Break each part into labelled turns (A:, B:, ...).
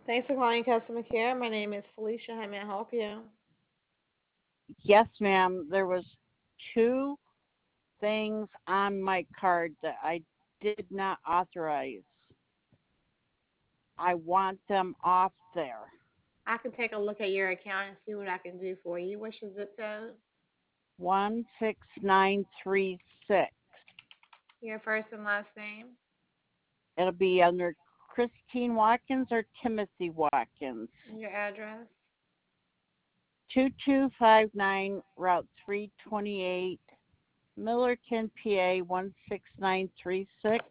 A: Thanks for calling customer care. My name is Felicia. How may I help you?
B: Yes, ma'am. There was two things on my card that I did not authorize. I want them off there.
A: I can take a look at your account and see what I can do for you. What's your zip code?
B: 16936.
A: Your first and last name?
B: It'll be under Christine Watkins or Timothy Watkins.
A: Your address?
B: 2259 Route 328, Millerton, PA 16936.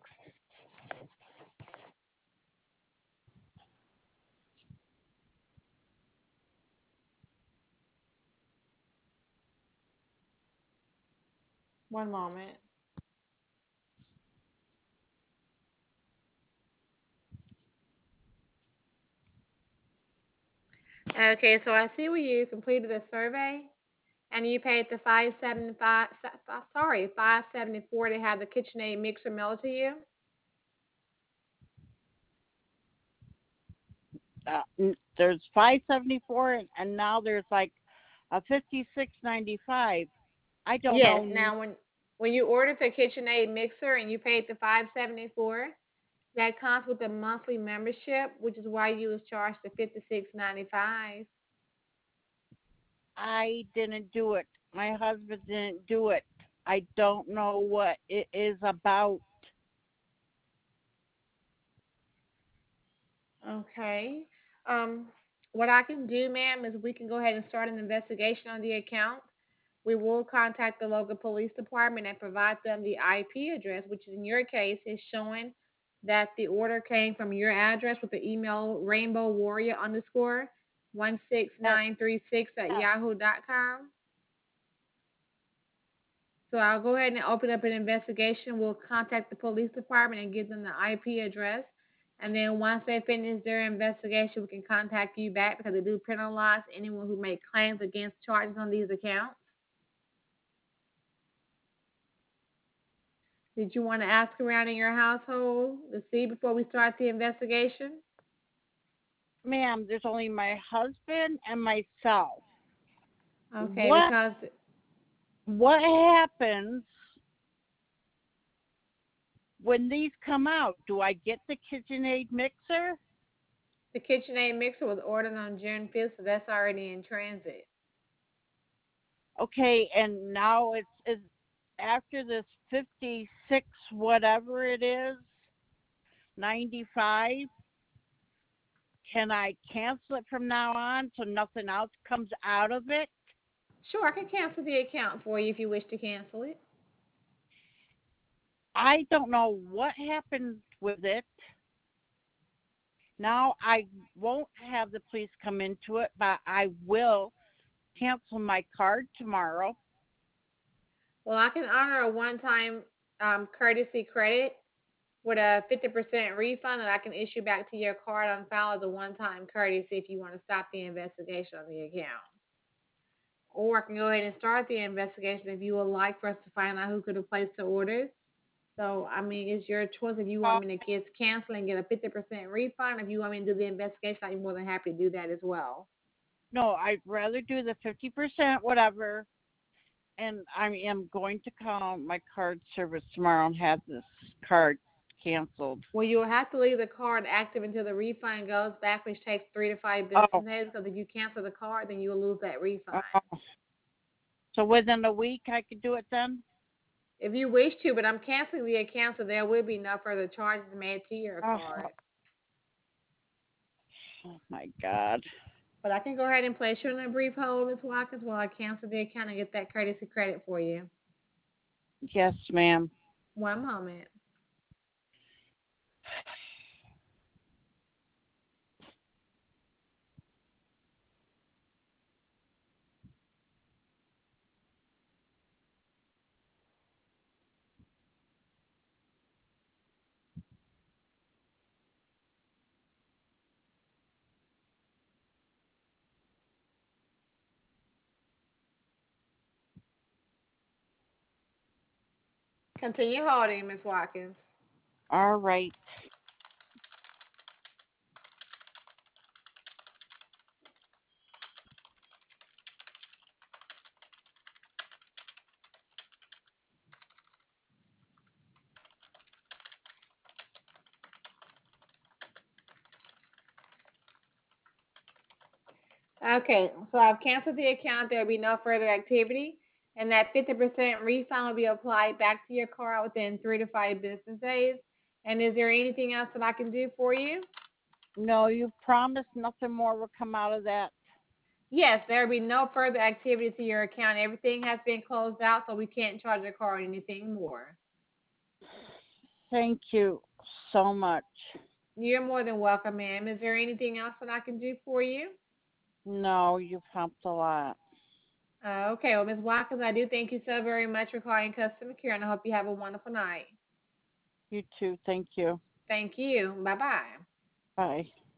A: One moment. Okay, so I see where you completed a survey and you paid the 575 574 to have the KitchenAid mixer mailed to you.
B: There's 574 and now there's like a 56.95. I don't
A: Yes.
B: know.
A: Now when you ordered the KitchenAid mixer and you paid the 574, that comes with a monthly membership, which is why you was charged the $56.95.
B: I didn't do it. My husband didn't do it. I don't know what it is about.
A: Okay. Um, what I can do, ma'am, is we can go ahead and start an investigation on the account. We will contact the local police department and provide them the IP address, which in your case is showing that the order came from your address with the email rainbow warrior underscore
B: That
A: 16936 at yahoo.com. So I'll go ahead and open up an investigation. We'll contact the police department and give them the IP address. And then once they finish their investigation, we can contact you back because they do penalize anyone who makes claims against charges on these accounts. Did you want to ask around in your household to see before we start the investigation?
B: ma'am, there's only my husband and myself.
A: Okay,
B: What
A: because
B: what happens when these come out? Do I get the KitchenAid mixer?
A: the KitchenAid mixer was ordered on June 5th, so that's already in transit.
B: Okay, and now it's after this 56 whatever it is, 95. Can I cancel it from now on so nothing else comes out of it?
A: Sure, I can cancel the account for you if you wish to cancel it.
B: I don't know what happened with it. Now I won't have the police come into it, but I will cancel my card tomorrow.
A: Well, I can honor a one-time courtesy credit with a 50% refund that I can issue back to your card on file as a one-time courtesy if you want to stop the investigation on the account. Or I can go ahead and start the investigation if you would like for us to find out who could have placed the orders. So, I mean, it's your choice if you want me to just cancel and get a 50% refund. If you want me to do the investigation, I'm more than happy to do that as well.
B: No, I'd rather do the 50% whatever. And I am going to call my card service tomorrow and have this card canceled.
A: Well, you'll have to leave the card active until the refund goes back, which takes 3 to 5 business
B: Oh,
A: days. Because if you cancel the card, then you'll lose that refund.
B: oh. So within a week I could do it then?
A: If you wish to, but I'm canceling the account, so there will be no further charges made to your
B: Oh,
A: card.
B: oh my God.
A: But I can go ahead and place you on a brief hold, Ms. Watkins, while I cancel the account and get that courtesy credit for you.
B: Yes, ma'am.
A: One moment. Continue holding, Ms. Watkins.
B: All right.
A: Okay, so I've canceled the account. There will be no further activity, and that 50% refund will be applied back to your card within 3 to 5 business days. And is there anything else that I can do for you?
B: No, you promised nothing more will come out of that.
A: Yes, there will be no further activity to your account. Everything has been closed out, so we can't charge your card anything more.
B: Thank you so much.
A: You're more than welcome, ma'am. Is there anything else that I can do for you?
B: No, you've helped a lot.
A: Okay, well, Ms. Watkins, I do thank you so very much for calling customer care, and I hope you have a wonderful night.
B: You too. Thank you.
A: Thank you. Bye bye.
B: Bye.